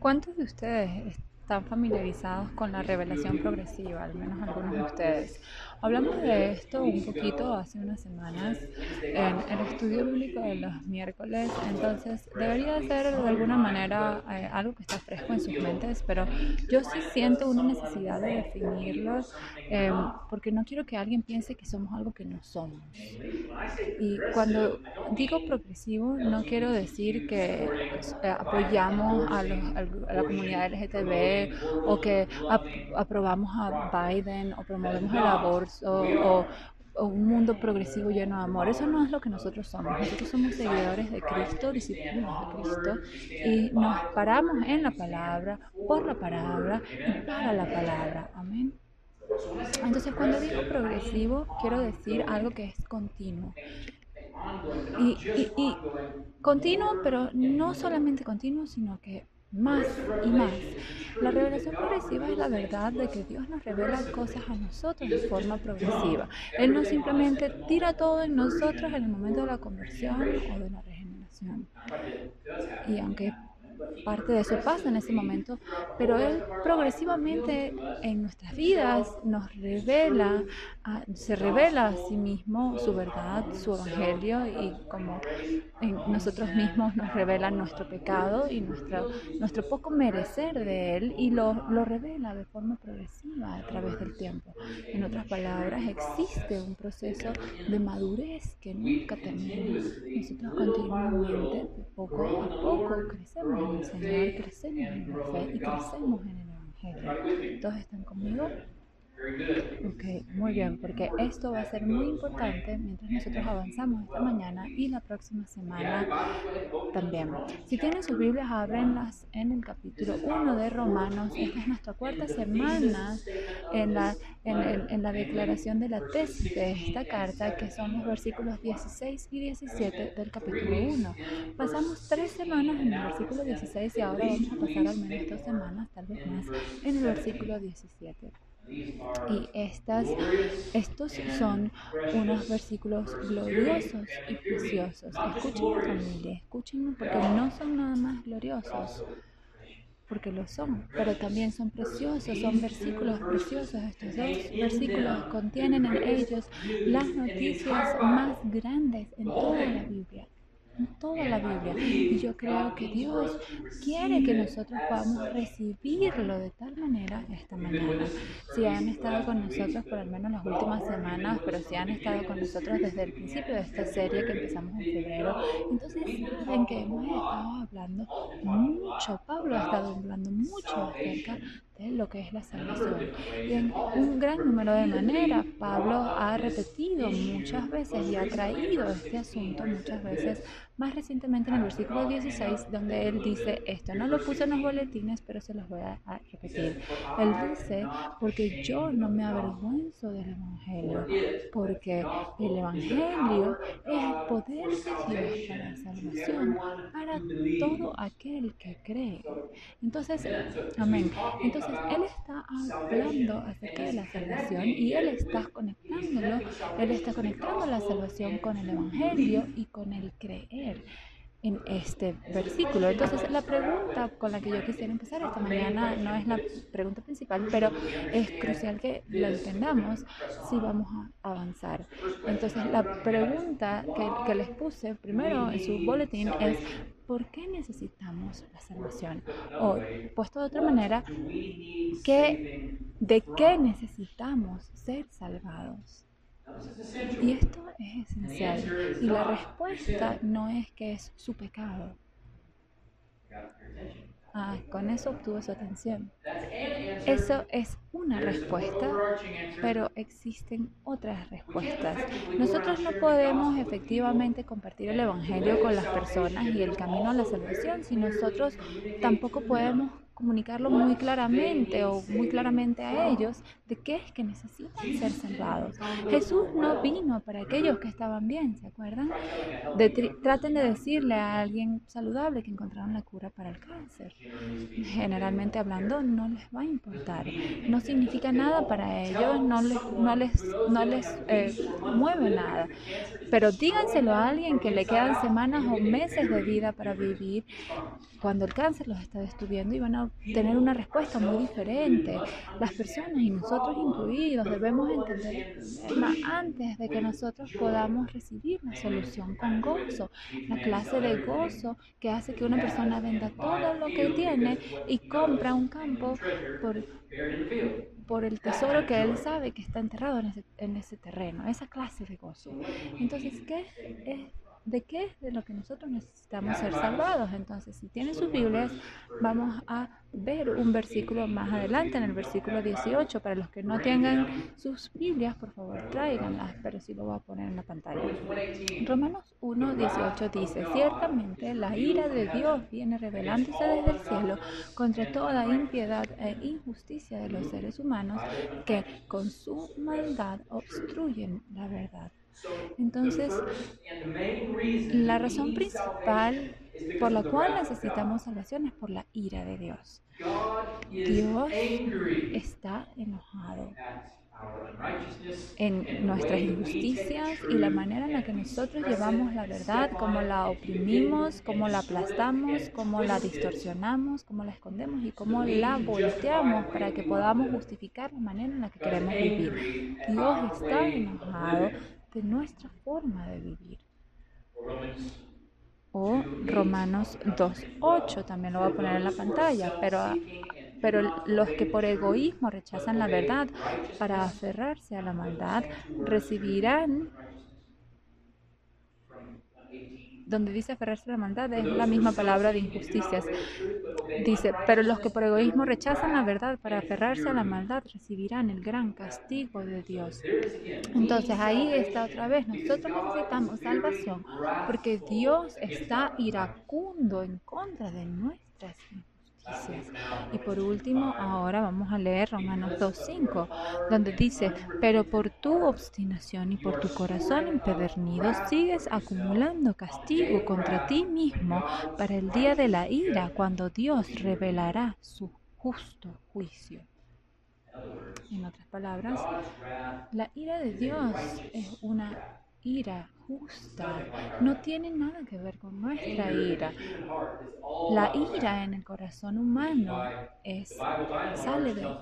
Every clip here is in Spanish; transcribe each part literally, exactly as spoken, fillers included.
¿Cuántos de ustedes están familiarizados con la revelación progresiva? Al menos algunos de ustedes. Hablamos de esto un poquito hace unas semanas en el estudio bíblico de los miércoles, entonces debería ser de alguna manera eh, algo que está fresco en sus mentes, pero yo sí siento una necesidad de definirlo eh, porque no quiero que alguien piense que somos algo que no somos. Y cuando digo progresivo, no quiero decir que eh, apoyamos a, los, a la comunidad L G T B o que ap aprobamos a Biden o promovemos el aborto o, o un mundo progresivo lleno de amor. Eso no es lo que nosotros somos. Nosotros somos seguidores de Cristo, discípulos de Cristo y nos paramos en la palabra, por la palabra y para la palabra. Amén. Entonces, cuando digo progresivo, quiero decir algo que es continuo. Y, y, y continuo, pero no solamente continuo, sino que más y más. La revelación progresiva es la verdad de que Dios nos revela cosas a nosotros de forma progresiva. Él no simplemente tira todo en nosotros en el momento de la conversión o de la regeneración. Y aunque parte de eso pasa en ese momento, pero Él progresivamente en nuestras vidas nos revela, uh, se revela a sí mismo su verdad, su evangelio, y como en nosotros mismos nos revela nuestro pecado y nuestro, nuestro poco merecer de Él, y lo, lo revela de forma progresiva a través del tiempo. En otras palabras, existe un proceso de madurez que nunca termina. Nosotros continuamente, poco a poco, crecemos en el Señor, crecemos en la fe y crecemos en el Evangelio. ¿Todos están conmigo? Ok, muy bien, porque esto va a ser muy importante mientras nosotros avanzamos esta mañana y la próxima semana también. Si tienen sus Biblias, ábrenlas en el capítulo uno de Romanos. Esta es nuestra cuarta semana en la, en, en, en la declaración de la tesis de esta carta, que son los versículos dieciséis y diecisiete del capítulo uno. Pasamos tres semanas en el versículo dieciséis y ahora vamos a pasar al menos dos semanas, tal vez más, en el versículo diecisiete. Y estas, estos son unos versículos gloriosos y preciosos. Escúchenme, familia, escúchenme, porque no son nada más gloriosos, porque lo son, pero también son preciosos, son versículos preciosos. Estos dos versículos contienen en ellos las noticias más grandes en toda la Biblia. En toda la Biblia. Y yo creo que Dios quiere que nosotros podamos recibirlo de tal manera esta mañana. Si han estado con nosotros por al menos las últimas semanas, pero si han estado con nosotros desde el principio de esta serie que empezamos en febrero, entonces saben que hemos estado hablando mucho, Pablo ha estado hablando mucho acerca de lo que es la salvación. Y en un gran número de maneras, Pablo ha repetido muchas veces y ha traído este asunto muchas veces, más recientemente en el versículo dieciséis, donde él dice esto. No lo puse en los boletines, pero se los voy a, a repetir. Él dice, porque yo no me avergüenzo del Evangelio, porque el Evangelio es el poder de Dios para la salvación, para todo aquel que cree. Entonces, amén. Entonces, Él está hablando acerca de la salvación y Él está conectándolo, Él está conectando la salvación con el Evangelio y con el creer en este versículo. Entonces, la pregunta con la que yo quisiera empezar esta mañana no es la pregunta principal, pero es crucial que la entendamos si vamos a avanzar. Entonces, la pregunta que, que les puse primero en su boletín es: ¿por qué necesitamos la salvación? O, puesto de otra manera, ¿qué, ¿de qué necesitamos ser salvados? Y esto es esencial. Y la respuesta no es que es su pecado. Ah, con eso obtuvo su atención. Eso es una respuesta, pero existen otras respuestas. Nosotros no podemos efectivamente compartir el Evangelio con las personas y el camino a la salvación si nosotros tampoco podemos comunicarlo muy claramente o muy claramente a ellos de qué es que necesitan ser salvados. Jesús no vino para aquellos que estaban bien, ¿se acuerdan? De traten de decirle a alguien saludable que encontraron la cura para el cáncer. Generalmente hablando, no les va a importar. No significa nada para ellos, no les, no les, no les eh, mueve nada. Pero díganselo a alguien que le quedan semanas o meses de vida para vivir cuando el cáncer los está destruyendo y van a tener una respuesta muy diferente. Las personas, y nosotros incluidos, debemos entender el problema antes de que nosotros podamos recibir la solución con gozo. La clase de gozo que hace que una persona venda todo lo que tiene y compra un campo por, por el tesoro que él sabe que está enterrado en ese, en ese terreno. Esa clase de gozo. Entonces, ¿qué es? ¿De qué es de lo que nosotros necesitamos ser salvados? Entonces, si tienen sus Biblias, vamos a ver un versículo más adelante, en el versículo dieciocho. Para los que no tengan sus Biblias, por favor, tráiganlas, pero sí lo voy a poner en la pantalla. Romanos uno, dieciocho dice: ciertamente la ira de Dios viene revelándose desde el cielo contra toda impiedad e injusticia de los seres humanos que con su maldad obstruyen la verdad. Entonces, la razón principal por la cual necesitamos salvación es por la ira de Dios. Dios está enojado en nuestras injusticias y la manera en la que nosotros llevamos la verdad, cómo la oprimimos, cómo la aplastamos, cómo la distorsionamos, cómo la escondemos y cómo la volteamos para que podamos justificar la manera en la que queremos vivir. Dios está enojado de nuestra forma de vivir. O Romanos dos ocho, también lo voy a poner en la pantalla, pero, pero los que por egoísmo rechazan la verdad para aferrarse a la maldad recibirán, donde dice aferrarse a la maldad es la misma palabra de injusticias. Dice, pero los que por egoísmo rechazan la verdad para aferrarse a la maldad recibirán el gran castigo de Dios. Entonces ahí está otra vez, nosotros necesitamos salvación porque Dios está iracundo en contra de nuestras injusticias. Y por último, ahora vamos a leer Romanos dos cinco, donde dice: pero por tu obstinación y por tu corazón empedernido sigues acumulando castigo contra ti mismo para el día de la ira, cuando Dios revelará su justo juicio. En otras palabras, la ira de Dios es una ira justa, no tiene nada que ver con nuestra ira. La ira en el corazón humano es, sale, de,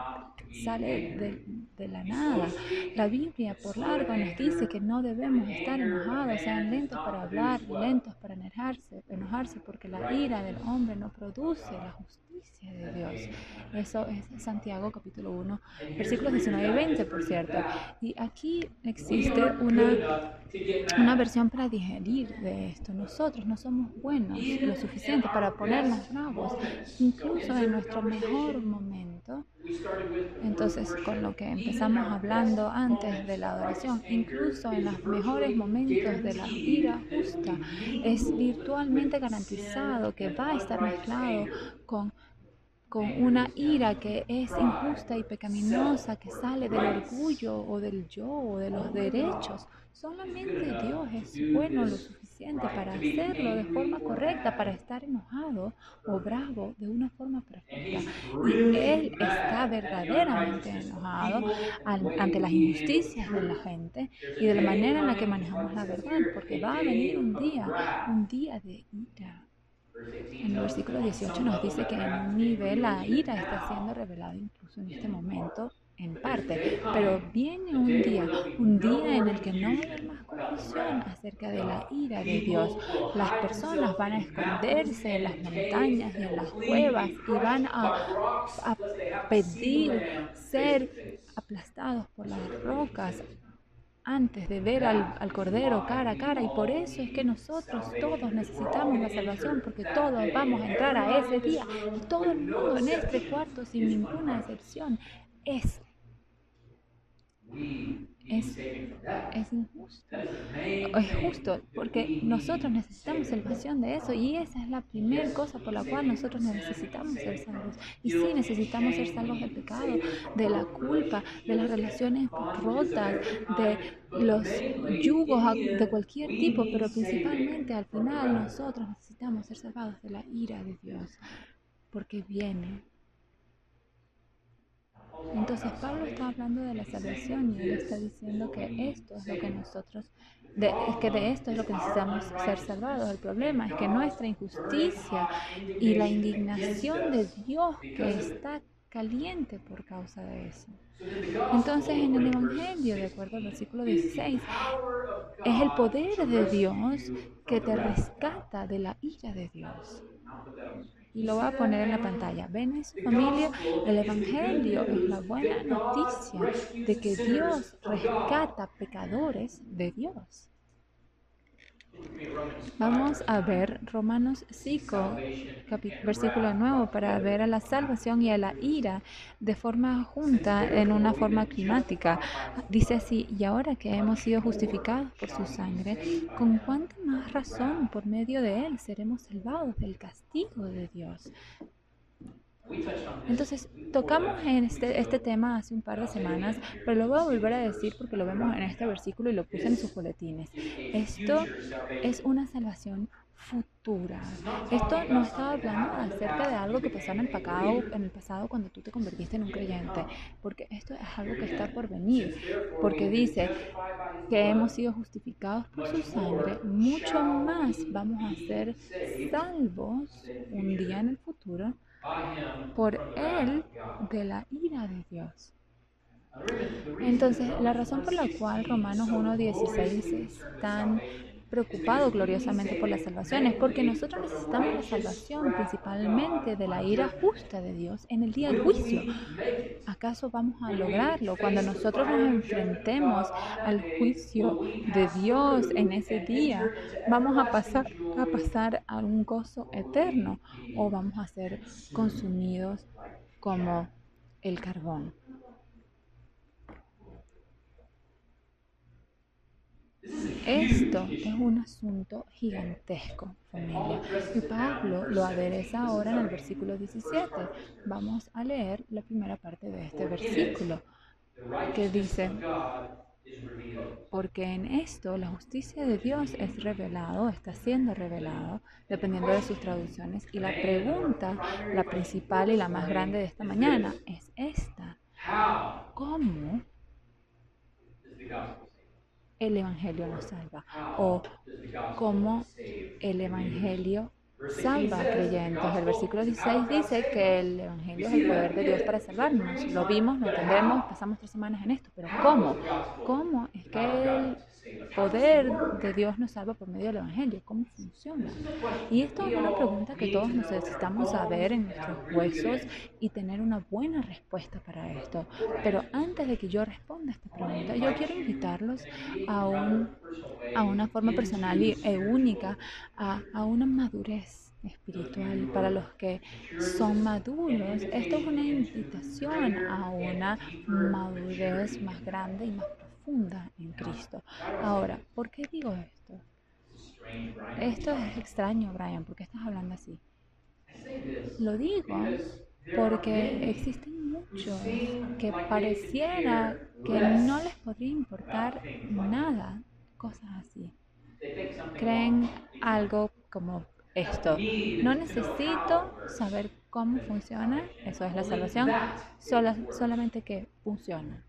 sale de, de la nada. La Biblia por largo nos dice que no debemos estar enojados, sean lentos para hablar, lentos para enojarse, enojarse porque la ira del hombre no produce la justicia de Dios. Eso es Santiago capítulo uno, versículos diecinueve y veinte, por cierto. Y aquí existe una, una versión para digerir de esto. Nosotros no somos buenos lo suficiente para ponernos bravos, incluso en nuestro mejor momento. Entonces, con lo que empezamos hablando antes de la adoración, incluso en los mejores momentos de la ira justa, es virtualmente garantizado que va a estar mezclado con con una ira que es injusta y pecaminosa, que sale del orgullo o del yo o de los derechos. Solamente Dios es bueno lo suficiente para hacerlo de forma correcta, para estar enojado o bravo de una forma perfecta. Y Él está verdaderamente enojado al, ante las injusticias de la gente y de la manera en la que manejamos la verdad, porque va a venir un día, un día de ira. En el versículo dieciocho nos dice que en un nivel la ira está siendo revelada incluso en este momento en parte, pero viene un día, un día en el que no va a haber más confusión acerca de la ira de Dios. Las personas van a esconderse en las montañas y en las cuevas y van a, a pedir ser aplastados por las rocas antes de ver al, al Cordero cara a cara, y por eso es que nosotros todos necesitamos la salvación, porque todos vamos a entrar a ese día, y todo el mundo en este cuarto, sin ninguna excepción, es Es, es injusto. Es justo, porque nosotros necesitamos salvación de eso y esa es la primera cosa por la cual nosotros necesitamos ser salvos. Y sí, necesitamos ser salvos del pecado, de la culpa, de las relaciones rotas, de los yugos de cualquier tipo, pero principalmente al final nosotros necesitamos ser salvados de la ira de Dios, porque viene. Entonces Pablo está hablando de la salvación y él está diciendo que esto es lo que nosotros, de, que de esto es lo que necesitamos ser salvados. El problema es que nuestra injusticia y la indignación de Dios que está caliente por causa de eso. Entonces en el Evangelio, de acuerdo al versículo dieciséis, es el poder de Dios que te rescata de la ira de Dios. Y lo voy a poner en la pantalla. Ven en su familia, el Evangelio es la buena noticia de que Dios rescata pecadores de Dios. Vamos a ver Romanos cinco, versículo nueve, para ver a la salvación y a la ira de forma junta en una forma climática. Dice así: y ahora que hemos sido justificados por su sangre, ¿con cuánta más razón por medio de él seremos salvados del castigo de Dios? Entonces, tocamos en este, este tema hace un par de semanas, pero lo voy a volver a decir porque lo vemos en este versículo y lo puse en sus boletines. Esto es una salvación futura. Esto no está hablando acerca de algo que pasó en el pasado, en el pasado cuando tú te convertiste en un creyente, porque esto es algo que está por venir, porque dice que hemos sido justificados por su sangre, mucho más vamos a ser salvos un día en el futuro por él de la ira de Dios. Entonces, la razón por la cual Romanos uno dieciséis es tan preocupado gloriosamente por la salvación es porque nosotros necesitamos la salvación principalmente de la ira justa de Dios en el día del juicio. ¿Acaso vamos a lograrlo cuando nosotros nos enfrentemos al juicio de Dios en ese día? ¿Vamos a pasar a pasar a un gozo eterno o vamos a ser consumidos como el carbón? Esto es un asunto gigantesco, familia. Y Pablo lo adereza ahora en el versículo diecisiete. Vamos a leer la primera parte de este versículo, que dice: porque en esto la justicia de Dios es revelado, está siendo revelado, dependiendo de sus traducciones. Y la pregunta, la principal y la más grande de esta mañana, es esta: ¿cómo el Evangelio nos salva? O cómo el Evangelio salva a creyentes. El versículo dieciséis dice que el Evangelio es el poder de Dios para salvarnos. Lo vimos, lo entendemos, pasamos tres semanas en esto, pero ¿cómo? ¿Cómo es que el poder de Dios nos salva por medio del Evangelio? ¿Cómo funciona? Y esto es una pregunta que todos necesitamos saber en nuestros huesos y tener una buena respuesta para esto. Pero antes de que yo responda a esta pregunta, yo quiero invitarlos a, un, a una forma personal y e única, a, a una madurez espiritual para los que son maduros. Esto es una invitación a una madurez más grande y más profunda en Cristo. Ahora, ¿por qué digo esto? Esto es extraño, Brian, ¿por qué estás hablando así? Lo digo porque existen muchos que pareciera que no les podría importar nada, cosas así. Creen algo como esto: no necesito saber cómo funciona, eso es la salvación, sola, solamente que funciona.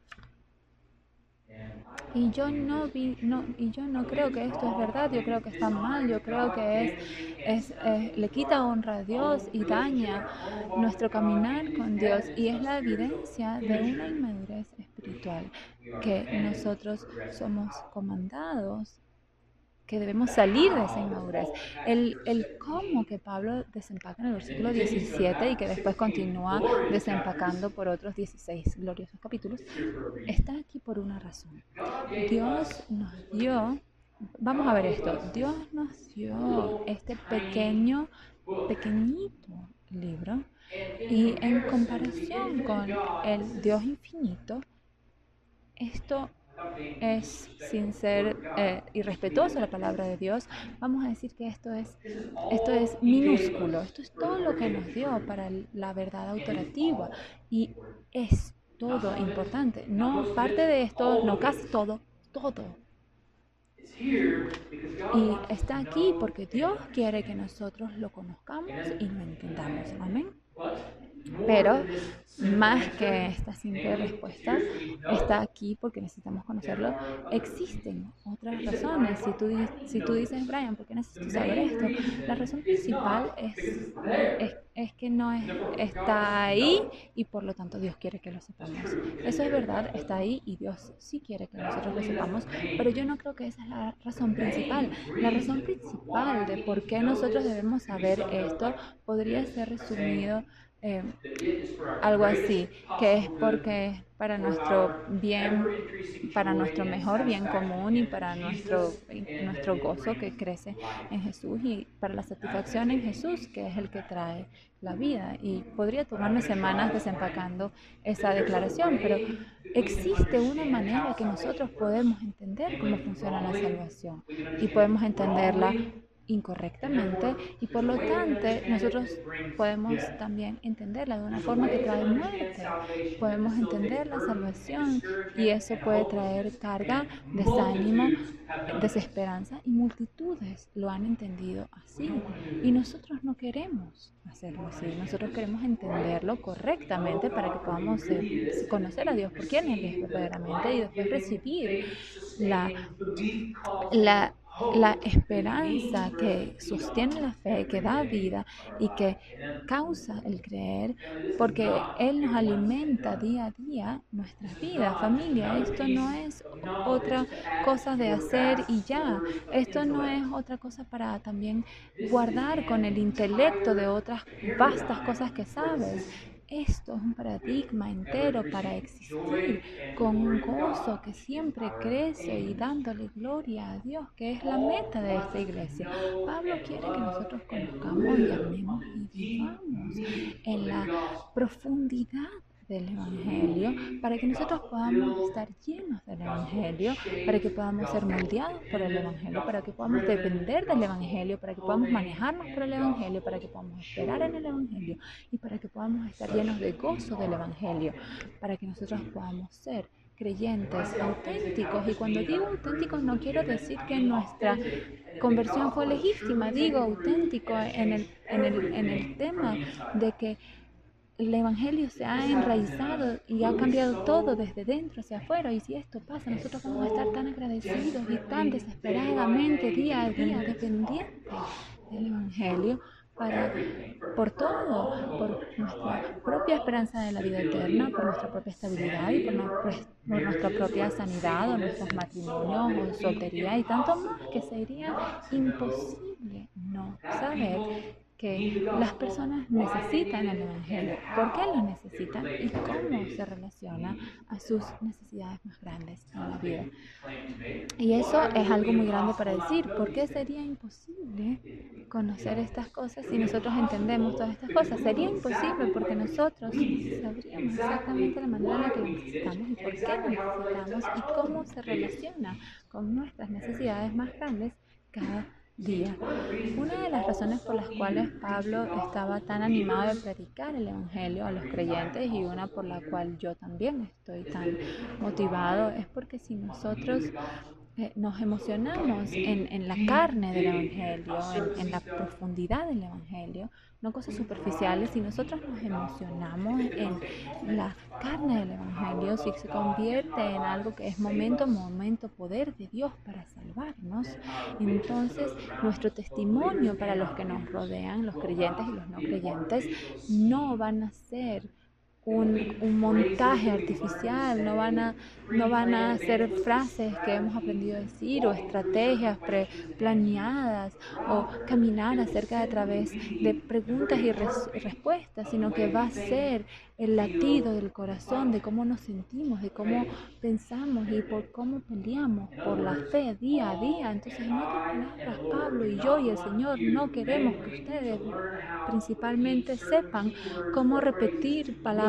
Y yo no vi, no, y yo no creo que esto es verdad, yo creo que está mal, yo creo que es, es eh, le quita honra a Dios y daña nuestro caminar con Dios, y es la evidencia de una inmadurez espiritual, que nosotros somos comandados, que debemos salir de esa inmadurez. El, el cómo que Pablo desempaca en el versículo diecisiete y que después continúa desempacando por otros dieciséis gloriosos capítulos, está aquí por una razón. Dios nos dio, vamos a ver esto, Dios nos dio este pequeño, pequeñito libro, y en comparación con el Dios infinito, esto es, sin ser eh, irrespetuoso a la palabra de Dios, vamos a decir que esto es, esto es minúsculo, esto es todo lo que nos dio para la verdad autorativa y es todo importante, no parte de esto, no casi todo, todo. Y está aquí porque Dios quiere que nosotros lo conozcamos y lo entendamos. Amén. Pero más que esta simple respuesta, está aquí porque necesitamos conocerlo. Existen otras razones. Si tú, si tú dices, Brian, ¿por qué necesito saber esto? La razón principal es, es, es que no es, está ahí y por lo tanto Dios quiere que lo sepamos. Eso es verdad, está ahí y Dios sí quiere que nosotros lo sepamos, pero yo no creo que esa es la razón principal. La razón principal de por qué nosotros debemos saber esto podría ser resumido Eh, algo así, que es porque para nuestro bien, para nuestro mejor bien común y para nuestro, nuestro gozo que crece en Jesús y para la satisfacción en Jesús, que es el que trae la vida. Y podría tomarme semanas desempacando esa declaración, pero existe una manera que nosotros podemos entender cómo funciona la salvación y podemos entenderla incorrectamente y por lo tanto nosotros podemos también entenderla de una forma que trae muerte. Podemos entender la salvación y eso puede traer carga, desánimo, desesperanza y multitudes lo han entendido así y nosotros no queremos hacerlo así. Nosotros queremos entenderlo correctamente para que podamos eh, conocer a Dios por quién Él es verdaderamente y después recibir la, la la esperanza que sostiene la fe, que da vida y que causa el creer, porque Él nos alimenta día a día nuestras vidas. Familia, esto no es otra cosa de hacer y ya. Esto no es otra cosa para también guardar con el intelecto de otras vastas cosas que sabes. Esto es un paradigma entero para existir con un gozo que siempre crece y dándole gloria a Dios, que es la meta de esta iglesia. Pablo quiere que nosotros conozcamos y amemos y vivamos en la profundidad del Evangelio, para que nosotros podamos estar llenos del Evangelio, para que podamos ser moldeados por el Evangelio, para que podamos depender del Evangelio, para que podamos manejarnos por el Evangelio, para que podamos esperar en el Evangelio y para que podamos estar llenos de gozo del Evangelio, para que nosotros podamos ser creyentes auténticos. Y cuando digo auténticos no quiero decir que nuestra conversión fue legítima, digo auténtico en el, en el, en el tema de que el Evangelio se ha enraizado y ha cambiado todo desde dentro hacia afuera. Y si esto pasa, nosotros vamos a estar tan agradecidos y tan desesperadamente día a día dependientes del Evangelio para, por todo, por nuestra propia esperanza de la vida eterna, por nuestra propia estabilidad y por, no, por nuestra propia sanidad o nuestros matrimonios o soltería y tanto más, que sería imposible no saber que las personas necesitan el Evangelio. ¿Por qué lo necesitan y cómo se relaciona a sus necesidades más grandes en la vida? Y eso es algo muy grande para decir. ¿Por qué sería imposible conocer estas cosas si nosotros entendemos todas estas cosas? Sería imposible porque nosotros sabríamos exactamente la manera en la que lo necesitamos y por qué lo necesitamos y cómo se relaciona con nuestras necesidades más grandes cada día. Una de las razones por las cuales Pablo estaba tan animado de predicar el Evangelio a los creyentes y una por la cual yo también estoy tan motivado es porque si nosotros eh, nos emocionamos en, en la carne del Evangelio, en, en la profundidad del Evangelio, no cosas superficiales, si nosotros nos emocionamos en la carne del Evangelio, si se convierte en algo que es momento a momento poder de Dios para salvarnos, entonces nuestro testimonio para los que nos rodean, los creyentes y los no creyentes, no van a ser Un, un montaje artificial, no van a, no van a ser frases que hemos aprendido a decir o estrategias pre planeadas o caminar acerca de a través de preguntas y res respuestas, sino que va a ser el latido del corazón, de cómo nos sentimos, de cómo pensamos y por cómo peleamos por la fe día a día. Entonces, en otras palabras, Pablo y yo y el Señor no queremos que ustedes principalmente sepan cómo repetir palabras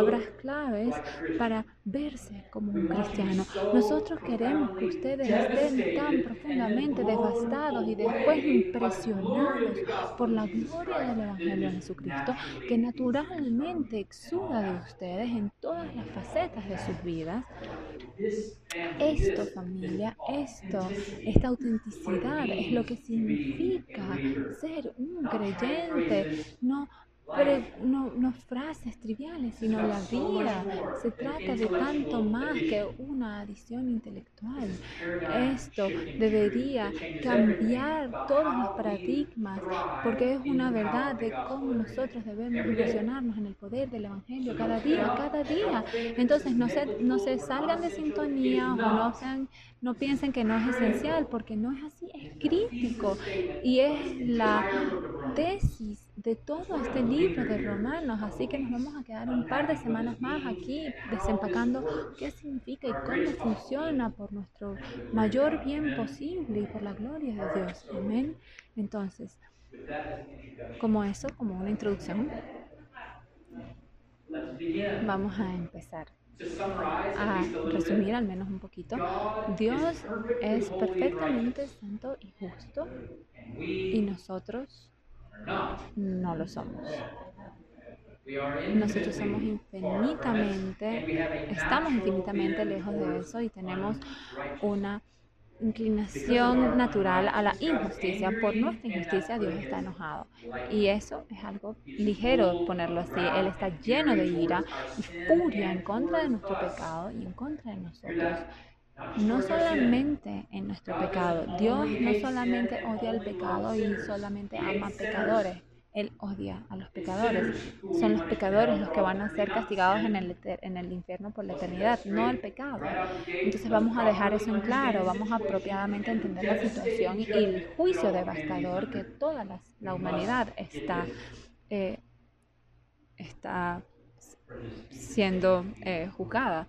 palabras claves para verse como un cristiano. Nosotros queremos que ustedes estén tan profundamente devastados y después impresionados por la gloria del Evangelio de Jesucristo que naturalmente exuda de ustedes en todas las facetas de sus vidas. Esto, familia, esto, esta autenticidad es lo que significa ser un creyente, no, pre, no, no frases triviales, sino la vida. Se trata de tanto más que una adición intelectual. Esto debería cambiar todos los paradigmas, porque es una verdad de cómo nosotros debemos emocionarnos en el poder del Evangelio cada día, cada día. Entonces no se, no se salgan de sintonía o no, sean, no piensen que no es esencial, porque no es así, es crítico y es la tesis de todo este libro de Romanos. Así que nos vamos a quedar un par de semanas más aquí desempacando qué significa y cómo funciona por nuestro mayor bien posible y por la gloria de Dios. Amén. Entonces, como eso, como una introducción, vamos a empezar a resumir al menos un poquito. Dios es perfectamente santo y justo y nosotros no lo somos. Nosotros somos infinitamente, estamos infinitamente lejos de eso y tenemos una inclinación natural a la injusticia. Por nuestra injusticia Dios está enojado y eso es algo ligero ponerlo así. Él está lleno de ira y furia en contra de nuestro pecado y en contra de nosotros. No solamente en nuestro pecado. Dios no solamente odia el pecado y solamente ama pecadores. Él odia a los pecadores. Son los pecadores los que van a ser castigados en el, en el infierno por la eternidad, no el pecado. Entonces vamos a dejar eso en claro, vamos a apropiadamente entender la situación y el juicio devastador que toda la, la humanidad está, eh, está siendo eh, juzgada.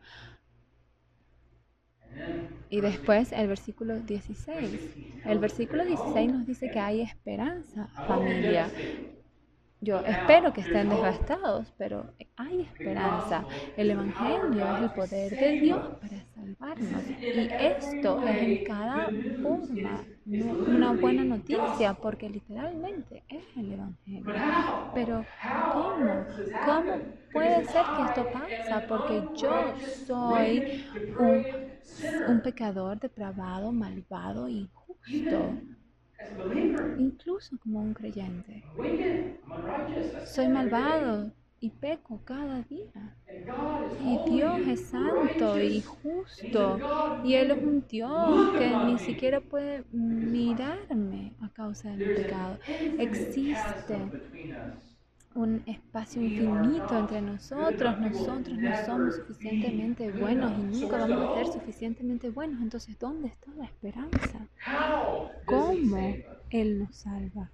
Y después el versículo dieciséis. El versículo dieciséis nos dice que hay esperanza, familia. Yo espero que estén devastados, pero hay esperanza. El Evangelio es el poder de Dios para salvarnos. Y esto es en cada forma una buena noticia, porque literalmente es el Evangelio. Pero ¿cómo? ¿Cómo puede ser que esto pasa? Porque yo soy un, un pecador depravado, malvado, injusto. Incluso como un creyente. Soy malvado y peco cada día. Y Dios es santo y justo. Y Él es un Dios que ni siquiera puede mirarme a causa de mi pecado. Existe un espacio infinito entre nosotros. Nosotros no somos suficientemente buenos y nunca vamos a ser suficientemente buenos. Entonces, ¿dónde está la esperanza? ¿Cómo Él nos salva?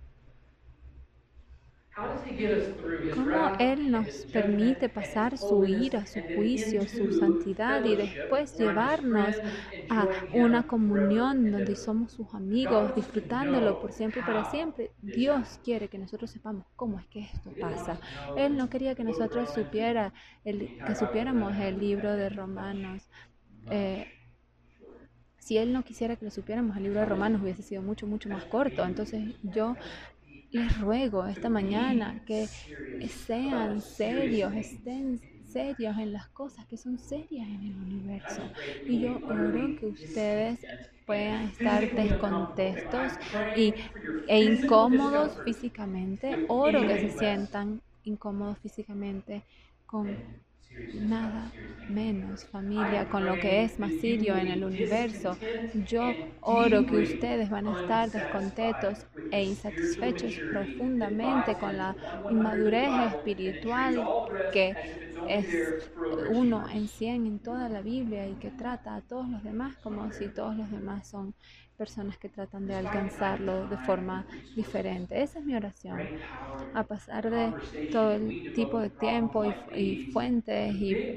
¿Cómo Él nos permite pasar su ira, su juicio, su santidad y después llevarnos a una comunión donde somos sus amigos, disfrutándolo por siempre y para siempre? Dios quiere que nosotros sepamos cómo es que esto pasa. Él no quería que nosotros supiera el, que supiéramos el libro de Romanos. Eh, si Él no quisiera que lo supiéramos, el libro de Romanos hubiese sido mucho, mucho más corto. Entonces yo les ruego esta mañana que sean serios, estén serios en las cosas que son serias en el universo. Y yo oro que ustedes puedan estar descontentos y, e incómodos físicamente. Oro que se sientan incómodos físicamente con nada menos, familia, con lo que es más serio en el universo. Yo oro que ustedes van a estar descontentos e insatisfechos profundamente con la inmadurez espiritual que es uno en cien en toda la Biblia y que trata a todos los demás como si todos los demás son personas que tratan de alcanzarlo de forma diferente. Esa es mi oración. A pasar de todo el tipo de tiempo y, y fuentes y, y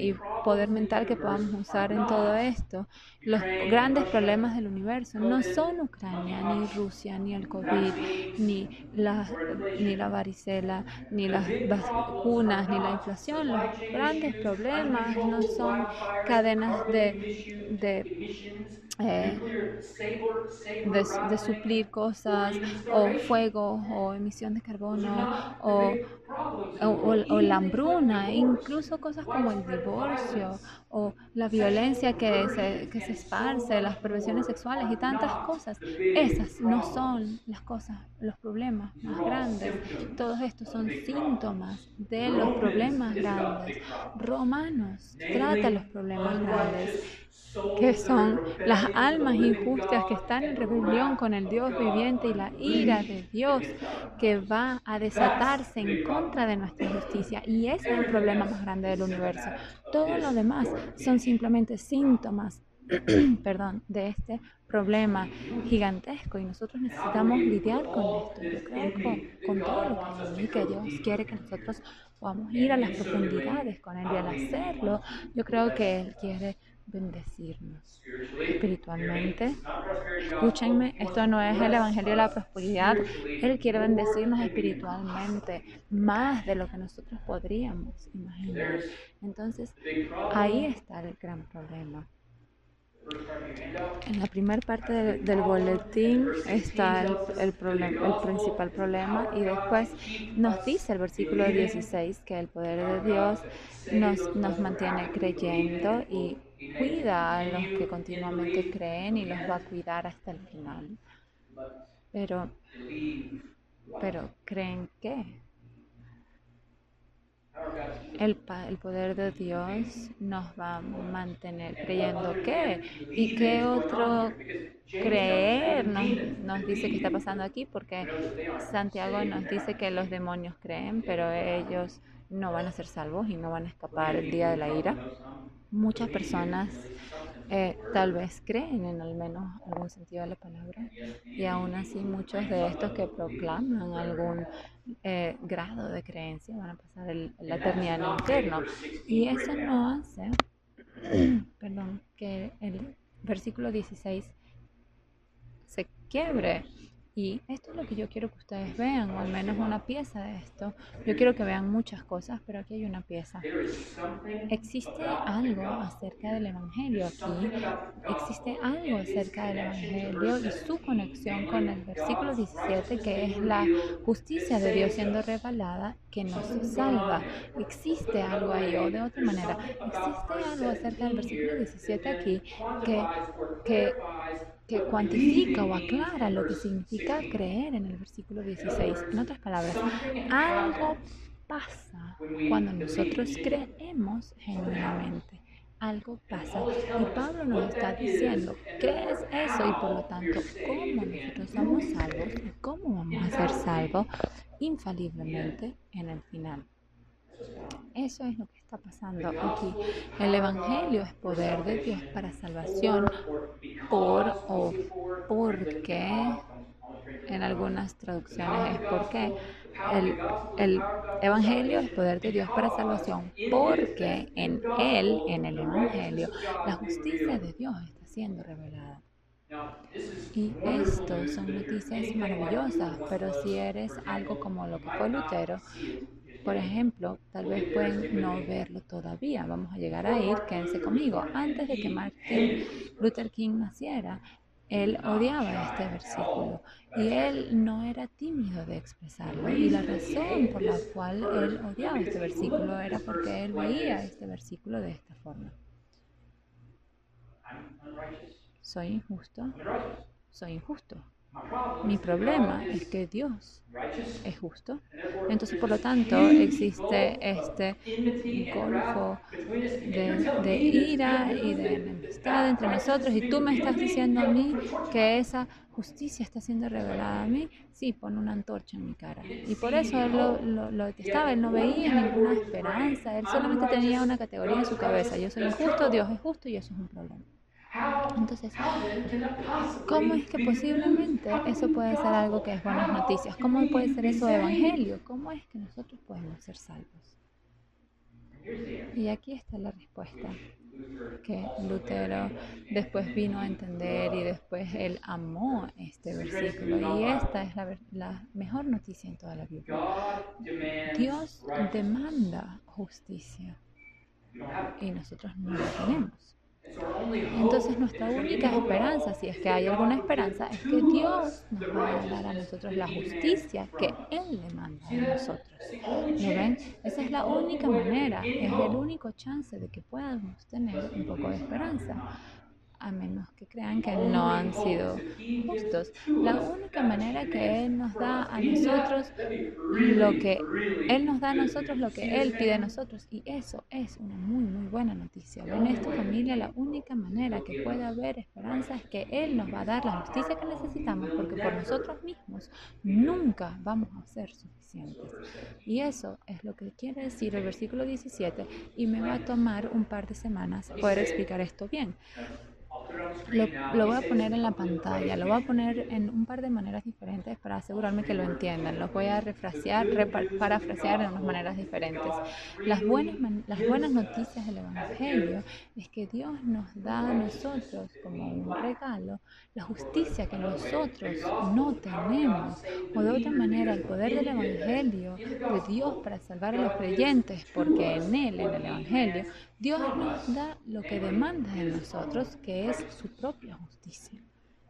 poder mental que podamos usar en todo esto. Los grandes problemas del universo no son Ucrania, ni Rusia, ni el COVID, ni la, ni la varicela, ni las vacunas, ni la inflación. Los grandes problemas no son cadenas de, de eh, de, de suplir cosas, o fuego, o emisión de carbono, o, o, o la hambruna, incluso cosas como el divorcio, o la violencia que se, que se esparce, las perversiones sexuales y tantas cosas. Esas no son las cosas, los problemas más grandes. Todos estos son síntomas de los problemas grandes. Romanos trata los problemas grandes, que son las almas injustas que están en rebelión con el Dios viviente, y la ira de Dios que va a desatarse en contra de nuestra justicia. Y ese es el problema más grande del universo. Todo lo demás son simplemente síntomas perdón, de este problema gigantesco, y nosotros necesitamos lidiar con esto. Yo creo con, con todo lo que hay en mí, que Dios quiere que nosotros podamos ir a las profundidades con Él, y al hacerlo, yo creo que Él quiere bendecirnos espiritualmente. Escúchenme, esto no es el evangelio de la prosperidad. Él quiere bendecirnos espiritualmente más de lo que nosotros podríamos imaginar. Entonces, ahí está el gran problema. En la primera parte del, del boletín está el, el, problem, el principal problema, y después nos dice el versículo dieciséis que el poder de Dios nos, nos mantiene creyendo y cuida a los que continuamente creen, y los va a cuidar hasta el final. Pero, pero ¿creen qué? El, el poder de Dios nos va a mantener creyendo qué, y qué otro creer nos, nos dice que está pasando aquí, porque Santiago nos dice que los demonios creen, pero ellos no van a ser salvos y no van a escapar el día de la ira. Muchas personas eh, tal vez creen en al menos algún sentido de la palabra, y aún así muchos de estos que proclaman algún eh, grado de creencia van a pasar el, la eternidad en el infierno, y eso no hace perdón, que el versículo dieciséis se quiebre. Y esto es lo que yo quiero que ustedes vean, o al menos una pieza de esto. Yo quiero que vean muchas cosas, pero aquí hay una pieza. Existe algo acerca del Evangelio aquí. Existe algo acerca del Evangelio y su conexión con el versículo diecisiete, que es la justicia de Dios siendo revelada, que nos salva. Existe algo ahí, o de otra manera, existe algo acerca del versículo diecisiete aquí que... que que cuantifica o aclara lo que significa creer en el versículo dieciséis. En otras palabras, algo pasa cuando nosotros creemos genuinamente. Algo pasa. Y Pablo nos está diciendo qué es eso, y por lo tanto, cómo nosotros somos salvos y cómo vamos a ser salvos infaliblemente en el final. Eso es lo que está pasando aquí. El Evangelio es poder de Dios para salvación, por o porque, en algunas traducciones es porque. El, el Evangelio es poder de Dios para salvación, porque en Él, en el Evangelio, la justicia de Dios está siendo revelada. Y esto son noticias maravillosas, pero si eres algo como lo que fue Lutero, por ejemplo, tal vez pueden no verlo todavía. Vamos a llegar a ir, quédense conmigo. Antes de que Martin Luther King naciera, él odiaba este versículo, y él no era tímido de expresarlo. Y la razón por la cual él odiaba este versículo era porque él veía este versículo de esta forma. ¿Soy injusto? Soy injusto. Mi problema es que Dios es justo. Entonces, por lo tanto, existe este golfo de, de ira y de enemistad entre nosotros, y tú me estás diciendo a mí que esa justicia está siendo revelada a mí. Sí, pon una antorcha en mi cara. Y por eso él lo, lo, lo detestaba. Él no veía ninguna esperanza. Él solamente tenía una categoría en su cabeza: yo soy injusto, Dios es justo, y eso es un problema. Entonces, ¿cómo es que posiblemente eso puede ser algo que es buenas noticias? ¿Cómo puede ser eso evangelio? ¿Cómo es que nosotros podemos ser salvos? Y aquí está la respuesta que Lutero después vino a entender y después él amó este versículo. Y esta es la, la mejor noticia en toda la Biblia. Dios demanda justicia y nosotros no la tenemos. Entonces nuestra única esperanza, si es que hay alguna esperanza, es que Dios nos va a dar a nosotros la justicia que Él demanda a nosotros. ¿Lo ven? Esa es la única manera, es el único chance de que podamos tener un poco de esperanza. A menos que crean que no han sido justos. La única manera que Él nos da a nosotros lo que Él nos da a nosotros lo que Él pide a nosotros, y eso es una muy muy buena noticia. En esta familia la única manera que puede haber esperanza es que Él nos va a dar la justicia que necesitamos, porque por nosotros mismos nunca vamos a ser suficientes. Y eso es lo que quiere decir el versículo diecisiete, y me va a tomar un par de semanas poder explicar esto bien. Lo, lo voy a poner en la pantalla, lo voy a poner en un par de maneras diferentes para asegurarme que lo entiendan. Los voy a refrasear, parafrasear en unas maneras diferentes. Las buenas, las buenas noticias del Evangelio es que Dios nos da a nosotros como un regalo la justicia que nosotros no tenemos. O de otra manera, el poder del Evangelio de Dios para salvar a los creyentes, porque en Él, en el Evangelio, Dios nos da lo que demanda de nosotros, que es su propia justicia.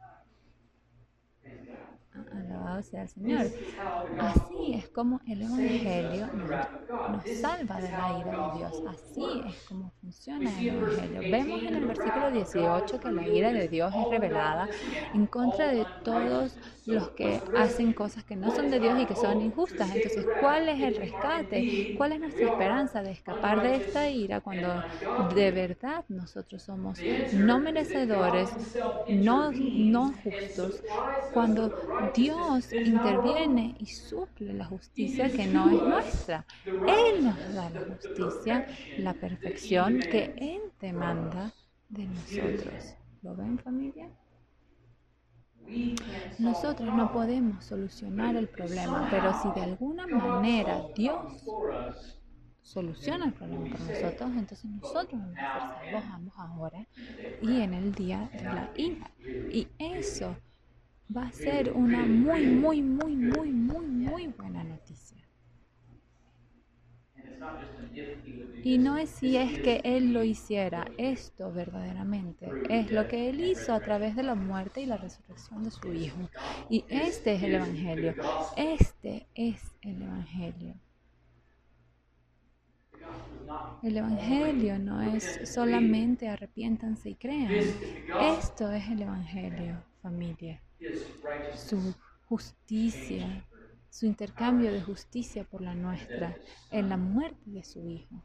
Alabado sea el Señor. Así es como el Evangelio nos, nos salva de la ira de Dios. Así es como funciona el Evangelio. Vemos en el versículo dieciocho que la ira de Dios es revelada en contra de todos los que hacen cosas que no son de Dios y que son injustas. Entonces, ¿cuál es el rescate? ¿Cuál es nuestra esperanza de escapar de esta ira cuando de verdad nosotros somos no merecedores, no, no justos? Cuando Dios interviene y suple la justicia que no es nuestra. Él nos da la justicia, la perfección que Él demanda de nosotros. ¿Lo ven, familia? Nosotros no podemos solucionar el problema, pero si de alguna manera Dios soluciona el problema por nosotros, entonces nosotros vamos a ser salvos ambos ahora y en el día de la ira. Y eso va a ser una muy, muy, muy, muy, muy, muy buena noticia. Y no es si es que Él lo hiciera, esto verdaderamente es lo que Él hizo a través de la muerte y la resurrección de su Hijo. Y este es el Evangelio, este es el Evangelio. El Evangelio no es solamente arrepiéntanse y crean. Esto es el Evangelio, familia. Su justicia, su intercambio de justicia por la nuestra, en la muerte de su Hijo.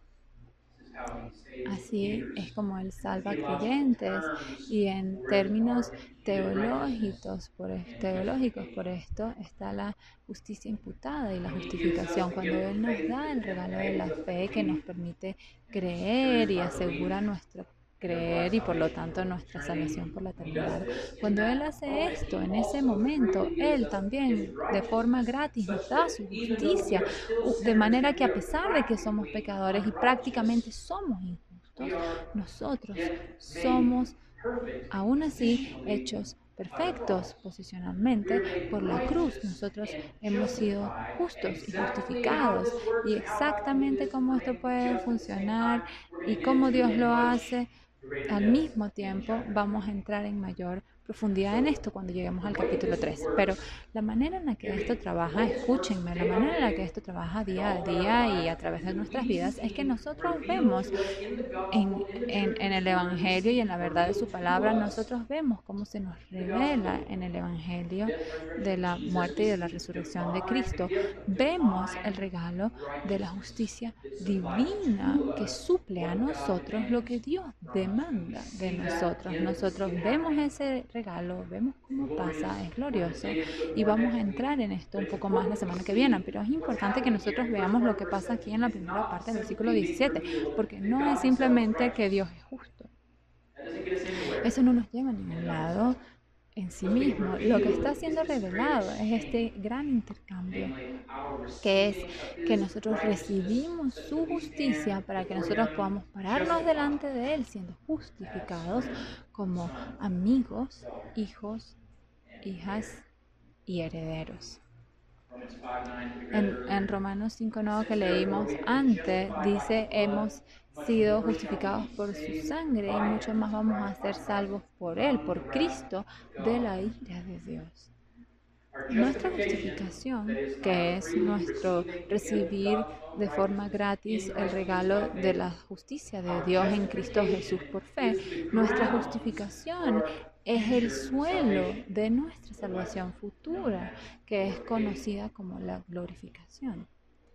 Así es como Él salva creyentes, y en términos teológicos por, teológicos por esto está la justicia imputada y la justificación, cuando Él nos da el regalo de la fe que nos permite creer y asegura nuestro creer y por lo tanto nuestra salvación por la eternidad. Cuando Él hace esto, en ese momento, Él también de forma gratis nos da su justicia, de manera que a pesar de que somos pecadores y prácticamente somos injustos, nosotros somos aún así hechos perfectos posicionalmente por la cruz. Nosotros hemos sido justos y justificados, y exactamente cómo esto puede funcionar y cómo Dios lo hace, al mismo tiempo vamos a entrar en mayor profundidad en esto cuando lleguemos al capítulo tres. Pero la manera en la que esto trabaja, escúchenme, la manera en la que esto trabaja día a día y a través de nuestras vidas es que nosotros vemos en, en, en el Evangelio y en la verdad de su palabra, nosotros vemos cómo se nos revela en el Evangelio de la muerte y de la resurrección de Cristo. Vemos el regalo de la justicia divina que suple a nosotros lo que Dios demanda de nosotros. Nosotros vemos ese regalo, vemos cómo pasa, es glorioso, y vamos a entrar en esto un poco más la semana que viene, pero es importante que nosotros veamos lo que pasa aquí en la primera parte del versículo diecisiete, porque no es simplemente que Dios es justo. Eso no nos lleva a ningún lado. en sí mismo. Lo que está siendo revelado es este gran intercambio, que es que nosotros recibimos su justicia para que nosotros podamos pararnos delante de Él siendo justificados como amigos, hijos, hijas y herederos. En, en Romanos cinco nueve que leímos antes, dice, hemos sido justificados por su sangre y mucho más vamos a ser salvos por Él, por Cristo, de la ira de Dios. Nuestra justificación, que es nuestro recibir de forma gratis el regalo de la justicia de Dios en Cristo Jesús por fe, nuestra justificación es el suelo de nuestra salvación futura, que es conocida como la glorificación.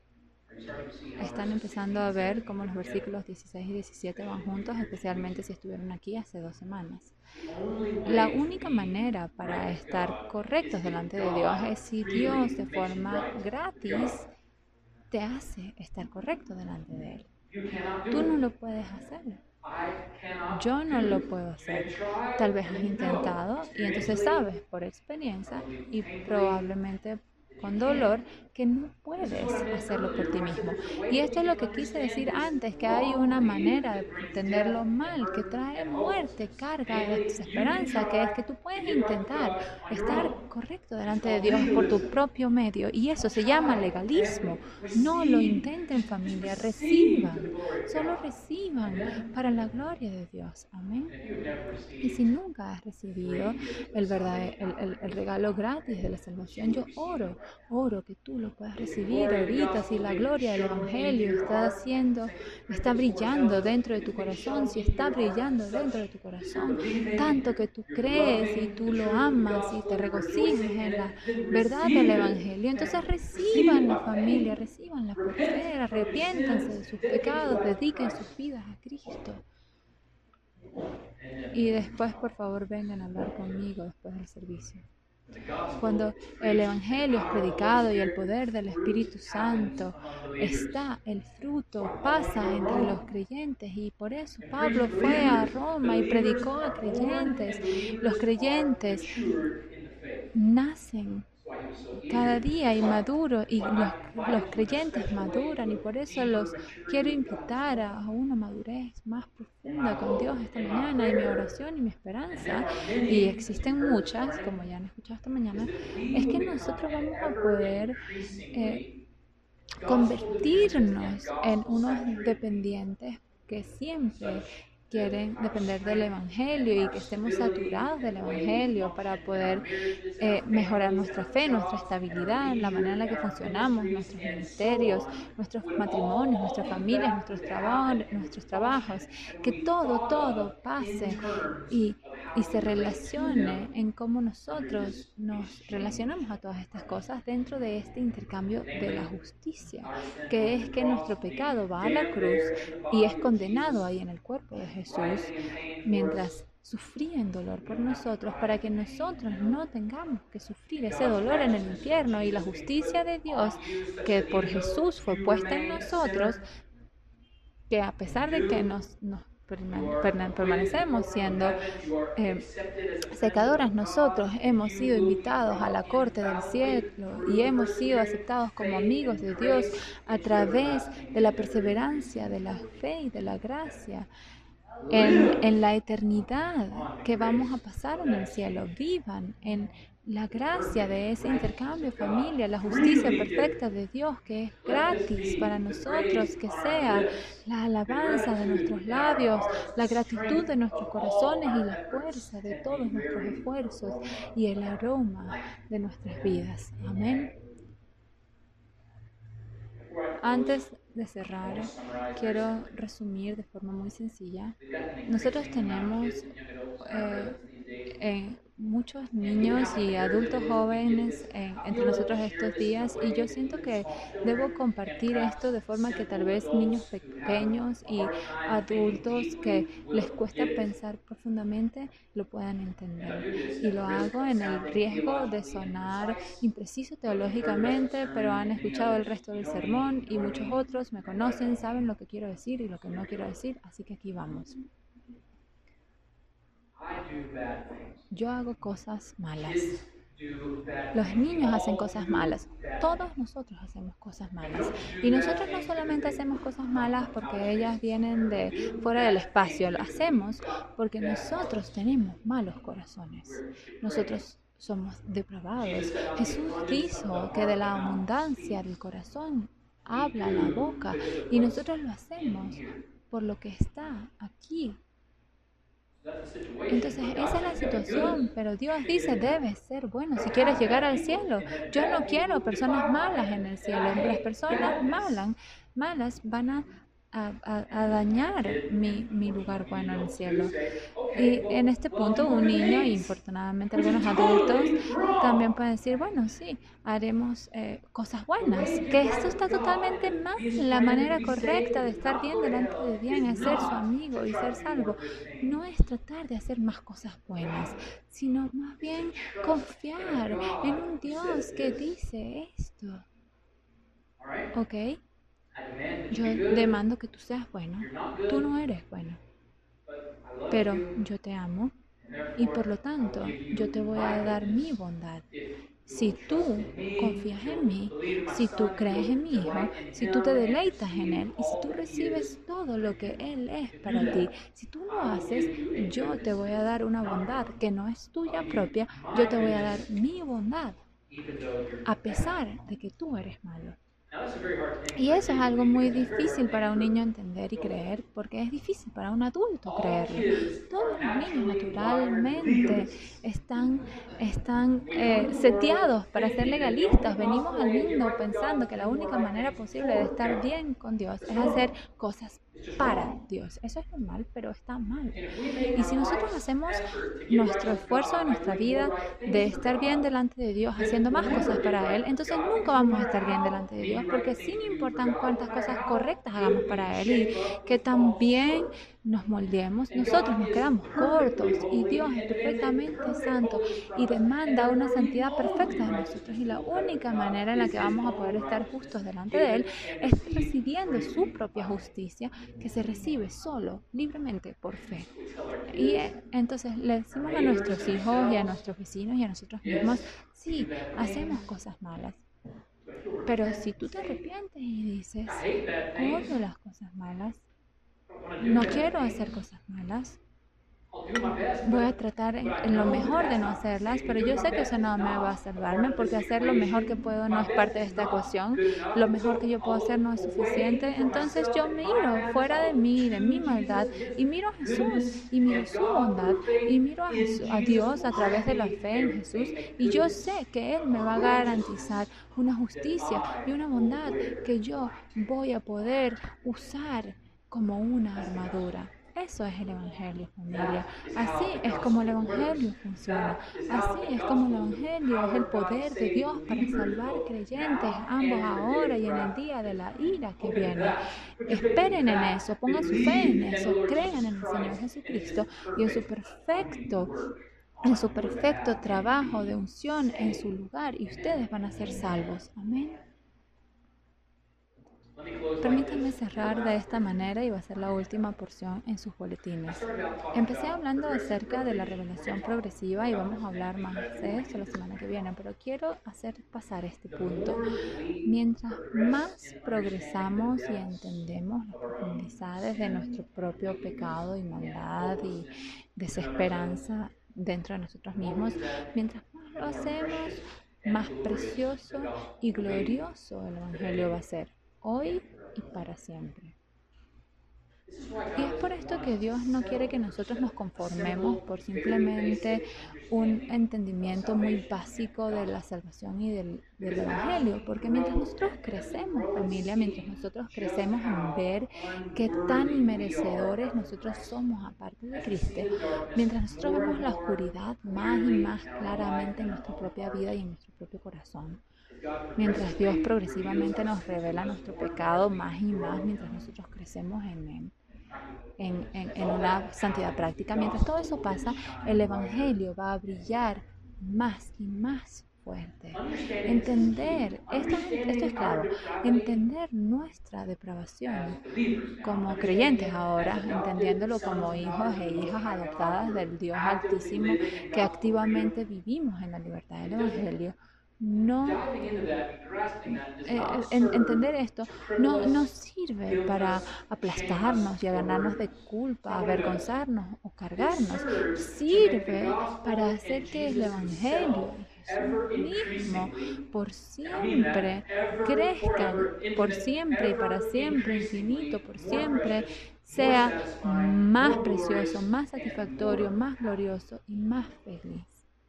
Están empezando a ver cómo los versículos dieciséis y diecisiete van juntos, especialmente si estuvieron aquí hace dos semanas. La única manera para estar correctos delante de Dios es si Dios de forma gratis te hace estar correcto delante de Él. Tú no lo puedes hacer. Yo no lo puedo hacer. Tal vez has intentado y entonces sabes por experiencia y probablemente con dolor que no puedes hacerlo por ti mismo. Y esto es lo que quise decir antes, que hay una manera de entenderlo mal, que trae muerte, carga de desesperanza, que es que tú puedes intentar estar correcto delante de Dios por tu propio medio. Y eso se llama legalismo. No lo intenten, familia, reciban, solo reciban para la gloria de Dios. Amén. Y si nunca has recibido el, verdad, el, el, el regalo gratis de la salvación, yo oro, oro que tú lo puedas recibir ahorita. Si la gloria del Evangelio está haciendo, está brillando dentro de tu corazón, si está brillando dentro de tu corazón, tanto que tú crees y tú lo amas y te regocijas en la verdad del Evangelio, entonces reciban la familia, recibanla por fe, arrepiéntanse de sus pecados, dediquen sus vidas a Cristo. Y después, por favor, vengan a hablar conmigo después del servicio. Cuando el Evangelio es predicado y el poder del Espíritu Santo está, el fruto pasa entre los creyentes, y por eso Pablo fue a Roma y predicó a creyentes. Los creyentes nacen cada día y maduro, y los, los creyentes maduran, y por eso los quiero invitar a, a una madurez más profunda con Dios esta mañana. Y mi oración y mi esperanza, y existen muchas, como ya han escuchado esta mañana, es que nosotros vamos a poder eh, convertirnos en unos dependientes que siempre quieren depender del Evangelio y que estemos saturados del Evangelio para poder eh, mejorar nuestra fe, nuestra estabilidad, la manera en la que funcionamos, nuestros ministerios, nuestros matrimonios, nuestras familias, nuestros, traba nuestros trabajos, que todo, todo pase y, y se relacione en cómo nosotros nos relacionamos a todas estas cosas dentro de este intercambio de la justicia, que es que nuestro pecado va a la cruz y es condenado ahí en el cuerpo de Jesús, mientras sufría en dolor por nosotros, para que nosotros no tengamos que sufrir ese dolor en el infierno. Y la justicia de Dios que por Jesús fue puesta en nosotros, que a pesar de que nos, nos permanecemos siendo eh, secadoras, nosotros hemos sido invitados a la corte del cielo y hemos sido aceptados como amigos de Dios a través de la perseverancia, de la fe y de la gracia. En, en la eternidad que vamos a pasar en el cielo, vivan en la gracia de ese intercambio, familia, la justicia perfecta de Dios, que es gratis para nosotros, que sea la alabanza de nuestros labios, la gratitud de nuestros corazones y la fuerza de todos nuestros esfuerzos y el aroma de nuestras vidas. Amén. Antes de cerrar, quiero resumir de forma muy sencilla. Nosotros tenemos eh, eh, muchos niños y adultos jóvenes eh, entre nosotros estos días, y yo siento que debo compartir esto de forma que tal vez niños pequeños y adultos que les cuesta pensar profundamente lo puedan entender. Y lo hago en el riesgo de sonar impreciso teológicamente, pero han escuchado el resto del sermón y muchos otros me conocen, saben lo que quiero decir y lo que no quiero decir, así que aquí vamos. Yo hago cosas malas. Los niños hacen cosas malas. Todos nosotros hacemos cosas malas. Y nosotros no solamente hacemos cosas malas porque ellas vienen de fuera del espacio. Lo hacemos porque nosotros tenemos malos corazones. Nosotros somos depravados. Jesús dijo que de la abundancia del corazón habla la boca. Y nosotros lo hacemos por lo que está aquí. Entonces esa es la situación, pero Dios dice, debes ser bueno si quieres llegar al cielo. Yo no quiero personas malas en el cielo. Las personas malas, malas van a, a, a dañar mi, mi lugar bueno en el cielo. Y en este punto un niño, y infortunadamente algunos adultos, también pueden decir, bueno, sí, haremos eh, cosas buenas, que esto está totalmente mal. La manera correcta de estar bien delante de Dios es ser su amigo y ser salvo. No es tratar de hacer más cosas buenas, sino más bien confiar en un Dios que dice esto. ¿Ok? Yo demando que tú seas bueno. Tú no eres bueno. Pero yo te amo y por lo tanto yo te voy a dar mi bondad. Si tú confías en mí, si tú crees en mi Hijo, si tú te deleitas en Él y si tú recibes todo lo que Él es para ti, si tú lo haces, yo te voy a dar una bondad que no es tuya propia, yo te voy a dar mi bondad a pesar de que tú eres malo. Y eso es algo muy difícil para un niño entender y creer, porque es difícil para un adulto creerlo. Todos los niños naturalmente están, están eh, seteados para ser legalistas. Venimos al mundo pensando que la única manera posible de estar bien con Dios es hacer cosas para Dios. Eso es normal, pero está mal. Y si nosotros hacemos nuestro esfuerzo en nuestra vida de estar bien delante de Dios, haciendo más cosas para Él, entonces nunca vamos a estar bien delante de Dios, porque sin importar cuántas cosas correctas hagamos para Él y que también nos moldeemos, nosotros nos quedamos cortos y Dios es perfectamente santo y demanda una santidad perfecta de nosotros, y la única manera en la que vamos a poder estar justos delante de Él es recibiendo su propia justicia, que se recibe solo, libremente, por fe. Y eh, entonces le decimos a nuestros hijos y a nuestros vecinos y a nosotros mismos, sí, hacemos cosas malas, pero si tú te arrepientes y dices, odio las cosas malas, no quiero hacer cosas malas, voy a tratar en, en lo mejor de no hacerlas, pero yo sé que eso no me va a salvarme, porque hacer lo mejor que puedo no es parte de esta ecuación. Lo mejor que yo puedo hacer no es suficiente. Entonces yo miro fuera de mí, de mi maldad, y miro a Jesús, y miro su bondad, y miro a, Jesús, a Dios a través de la fe en Jesús, y yo sé que Él me va a garantizar una justicia y una bondad que yo voy a poder usar como una armadura. Eso es el Evangelio, familia. Así es como el Evangelio funciona. Así es como el Evangelio es el poder de Dios para salvar creyentes, ambos ahora y en el día de la ira que viene. Esperen en eso, pongan su fe en eso, crean en el Señor Jesucristo y en su perfecto, en su perfecto trabajo de unción en su lugar, y ustedes van a ser salvos. Amén. Permítanme cerrar de esta manera, y va a ser la última porción en sus boletines. Empecé hablando acerca de la revelación progresiva y vamos a hablar más de esto la semana que viene, pero quiero hacer pasar este punto. Mientras más progresamos y entendemos las profundidades de nuestro propio pecado y maldad y desesperanza dentro de nosotros mismos, mientras más lo hacemos, más precioso y glorioso el Evangelio va a ser, hoy y para siempre. Y es por esto que Dios no quiere que nosotros nos conformemos por simplemente un entendimiento muy básico de la salvación y del, del Evangelio, porque mientras nosotros crecemos, familia, mientras nosotros crecemos en ver qué tan inmerecedores nosotros somos aparte de Cristo, mientras nosotros vemos la oscuridad más y más claramente en nuestra propia vida y en nuestro propio corazón, mientras Dios progresivamente nos revela nuestro pecado más y más, mientras nosotros crecemos en Él, en, en, en una santidad práctica, mientras todo eso pasa, el Evangelio va a brillar más y más fuerte. Entender, esto, esto es claro, entender nuestra depravación como creyentes ahora, entendiéndolo como hijos e hijas adoptadas del Dios Altísimo, que activamente vivimos en la libertad del Evangelio. No eh, en, entender esto no nos sirve para aplastarnos y a ganarnos de culpa, avergonzarnos o cargarnos. Sirve para hacer que el Evangelio y Jesús mismo por siempre crezcan, por siempre y para siempre, infinito, por siempre, sea más precioso, más satisfactorio, más glorioso y más feliz.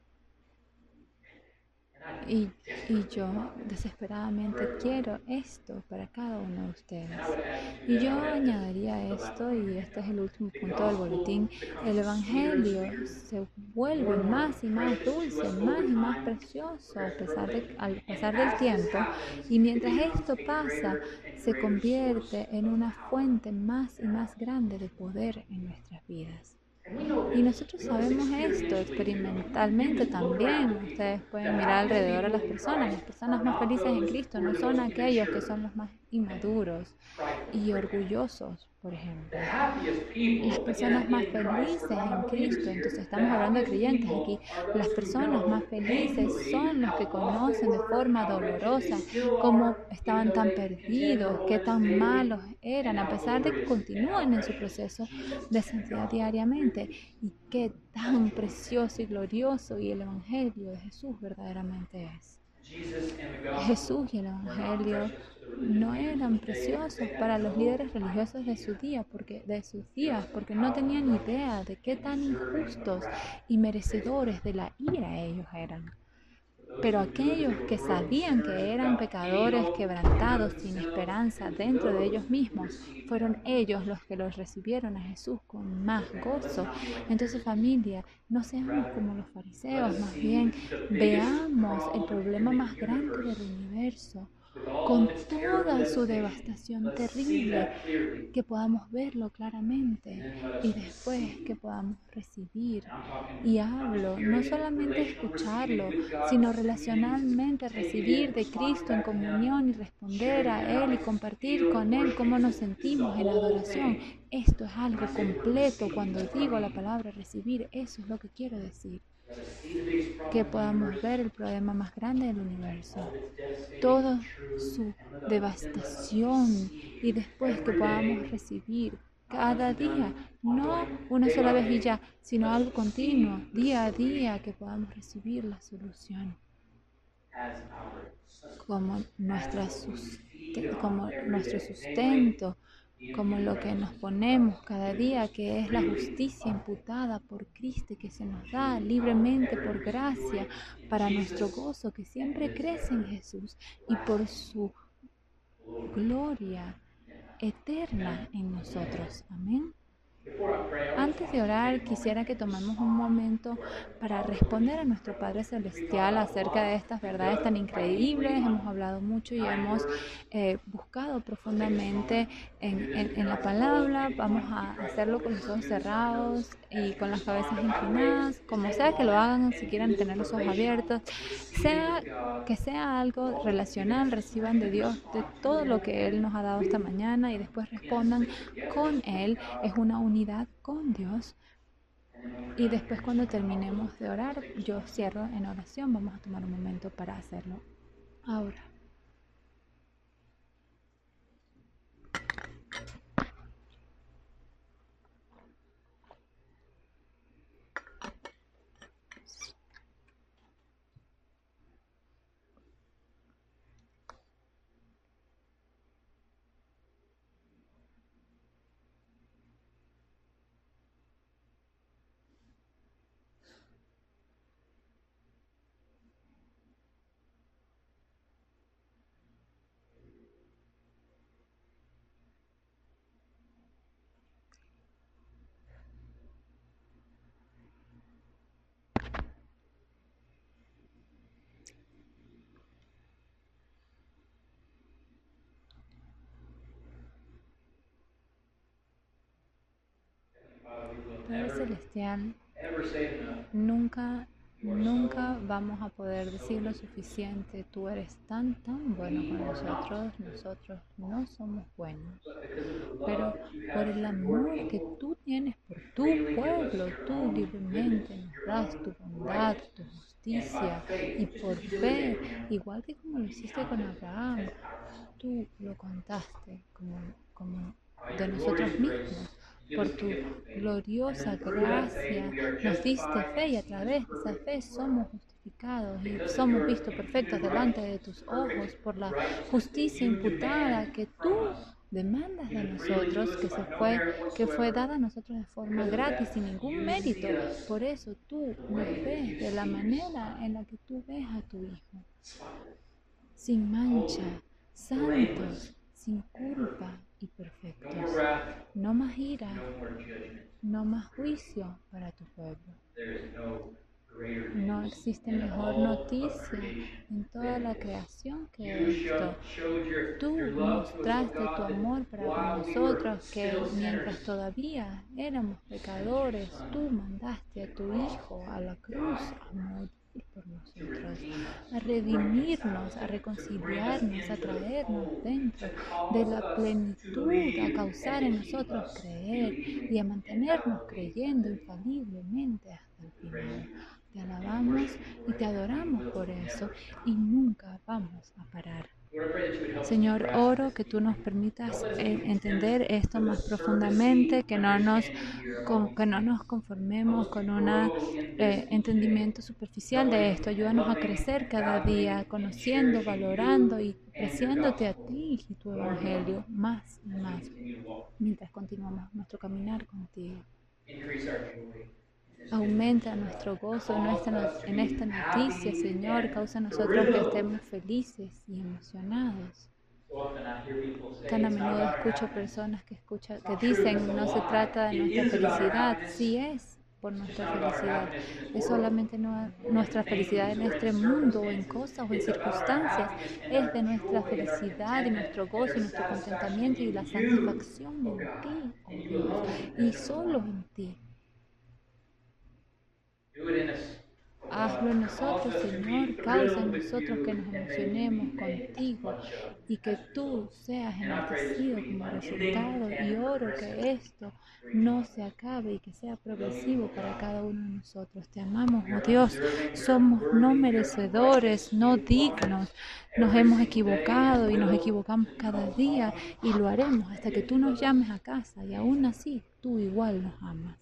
Y, y yo desesperadamente quiero esto para cada uno de ustedes. Y yo añadiría esto, y este es el último punto del boletín: el Evangelio se vuelve más y más dulce, más y más precioso a pesar de, al pasar del tiempo. Y mientras esto pasa, se convierte en una fuente más y más grande de poder en nuestras vidas. Y nosotros sabemos esto experimentalmente también. Ustedes pueden mirar alrededor a las personas. Las personas más felices en Cristo no son aquellos que son los más inmaduros y orgullosos, por ejemplo. Las personas más felices en Cristo, entonces estamos hablando de creyentes aquí, las personas más felices son los que conocen de forma dolorosa cómo estaban tan perdidos, qué tan malos eran, a pesar de que continúan en su proceso de santidad diariamente, y qué tan precioso y glorioso y el Evangelio de Jesús verdaderamente es. Jesús y el Evangelio no eran preciosos para los líderes religiosos de su día, porque, de sus días, porque no tenían idea de qué tan injustos y merecedores de la ira ellos eran. Pero aquellos que sabían que eran pecadores quebrantados, sin esperanza dentro de ellos mismos, fueron ellos los que los recibieron a Jesús con más gozo. Entonces, familia, no seamos como los fariseos, más bien veamos el problema más grande del universo con toda su devastación terrible, que podamos verlo claramente y después que podamos recibir. Y hablo, no solamente escucharlo, sino relacionalmente recibir de Cristo en comunión y responder a Él y compartir con Él cómo nos sentimos en adoración. Esto es algo completo. Cuando digo la palabra recibir, eso es lo que quiero decir. Que podamos ver el problema más grande del universo, toda su devastación, y después que podamos recibir cada día, no una sola vez y ya, sino algo continuo, día a día, que podamos recibir la solución como, nuestra como nuestro sustento, como lo que nos ponemos cada día, que es la justicia imputada por Cristo, que se nos da libremente por gracia para nuestro gozo, que siempre crece en Jesús y por su gloria eterna en nosotros. Amén. Antes de orar, quisiera que tomemos un momento para responder a nuestro Padre Celestial acerca de estas verdades tan increíbles. Hemos hablado mucho y hemos eh, buscado profundamente en, en, en la palabra. Vamos a hacerlo con los ojos cerrados y con las cabezas inclinadas, como sea que lo hagan, si quieren tener los ojos abiertos. Sea que sea algo relacional, reciban de Dios de todo lo que Él nos ha dado esta mañana y después respondan con Él. Es una unidad con Dios. Y después, cuando terminemos de orar, yo cierro en oración. Vamos a tomar un momento para hacerlo ahora. Padre Celestial, nunca nunca vamos a poder decir lo suficiente. Tú eres tan, tan bueno con nosotros. Nosotros no somos buenos. Pero por el amor que tú tienes por tu pueblo, tú libremente nos das tu bondad, tu justicia, y por fe, igual que como lo hiciste con Abraham, tú lo contaste como, como de nosotros mismos. Por tu gloriosa gracia nos diste fe, y a través de esa fe somos justificados y somos vistos perfectos delante de tus ojos por la justicia imputada que tú demandas de nosotros, que se fue, que fue dada a nosotros de forma gratis, sin ningún mérito. Por eso tú nos ves de la manera en la que tú ves a tu Hijo, sin mancha, santos, sin culpa y perfectos. No más ira, no más juicio para tu pueblo. No existe mejor noticia en toda la creación que esto. Tú mostraste tu amor para con nosotros, que mientras todavía éramos pecadores, tú mandaste a tu Hijo a la cruz a morir por nosotros, a redimirnos, a reconciliarnos, a traernos dentro de la plenitud, a causar en nosotros creer y a mantenernos creyendo infaliblemente hasta el final. Te alabamos y te adoramos por eso, y nunca vamos a parar. Señor, oro que tú nos permitas eh, entender esto más profundamente, que no nos, con, que no nos conformemos con un eh, entendimiento superficial de esto. Ayúdanos a crecer cada día, conociendo, valorando y apreciándote a ti y tu evangelio más y más, mientras continuamos nuestro caminar contigo. Aumenta nuestro gozo en esta, en esta noticia, Señor. Causa a nosotros que estemos felices y emocionados. Tan a menudo escucho personas que, escucha, que dicen no se trata de nuestra felicidad. Sí es por nuestra felicidad. Es solamente no, nuestra felicidad en este mundo, o en cosas o en circunstancias. Es de nuestra felicidad y nuestro gozo y nuestro contentamiento y la satisfacción en ti, oh Dios, y solo en ti. Hazlo en nosotros, Señor, causa en nosotros que nos emocionemos contigo y que tú seas enaltecido como resultado. Y oro que esto no se acabe y que sea progresivo para cada uno de nosotros. Te amamos, oh Dios. Somos no merecedores, no dignos. Nos hemos equivocado y nos equivocamos cada día, y lo haremos hasta que tú nos llames a casa, y aún así tú igual nos amas.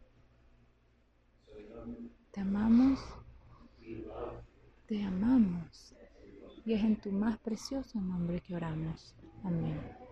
Te amamos, te amamos, y es en tu más precioso nombre que oramos. Amén.